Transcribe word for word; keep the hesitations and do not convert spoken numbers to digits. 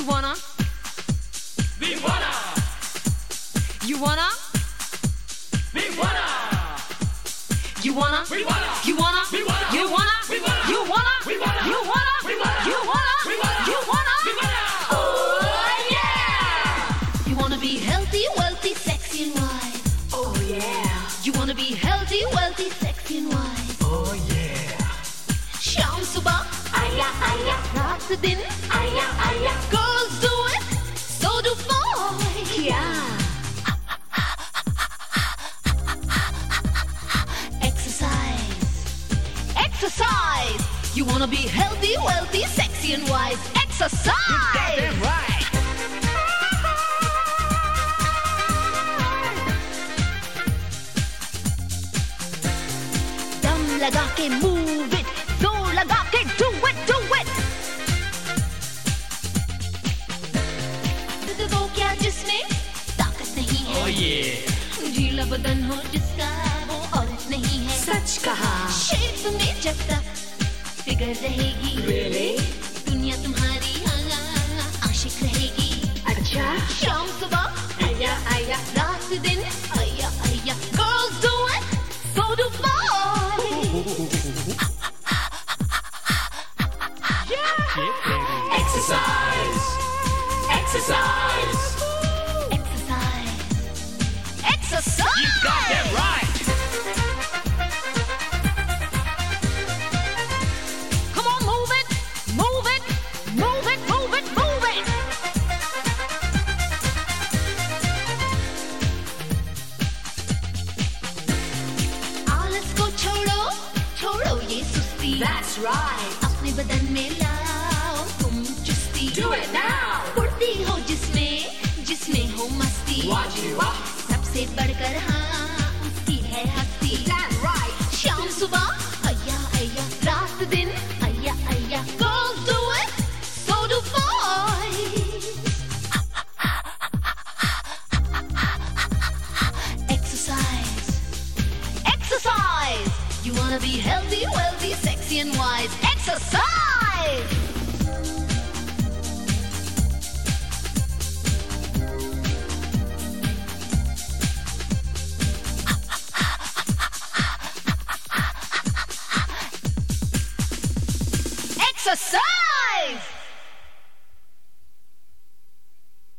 You wanna? We wanna. You wanna? We wanna. You wanna? We wanna. You wanna? We wanna. You wanna? We wanna. You wanna? We wanna. You wanna? We wanna. You wanna? We wanna. You wanna? We wanna. Oh yeah! You wanna be healthy, wealthy, sexy and wise. Oh yeah. You wanna be healthy, wealthy, sexy and wise. Oh yeah. शाम सुबह आया आया रात दिन Aya aya. girls do it, so do boys. Yeah. Exercise, exercise. You wanna be healthy, wealthy, sexy and wise. Exercise. Damn right. दम लगा के move it, जोर लगा के do it, do it. तो वो क्या जिसमें ताकत नहीं है. Oh yeah. ढीला बदन हो जिसका वो औरत नहीं है. सच कहा. शेप में जब तक फिगर रहेगी. Really? दुनिया तुम्हारी हाँ, आशिक रहेगी. अच्छा. शाम सुबह Aya aya. रात दिन आया आया girls do it, so do boys. Exercise. Exercise. Exercise, exercise. You got that right. Come on, move it, move it, move it, move it, move it. आलस को छोड़ो, छोड़ो ये सुस्ती. That's right. अपने बदन में लाओ तुम चुस्ती. Do it now. फुर्ती हो जिसमें, जिसमें हो मस्ती. Watch you up. सबसे बढ़कर हाँ उसकी है हस्ती. That's right. शाम सुबह आया आया रात दिन आया आया girls do it, so do boys. Exercise, exercise. You wanna be healthy, wealthy, sexy and wise. Exercise. Exercise.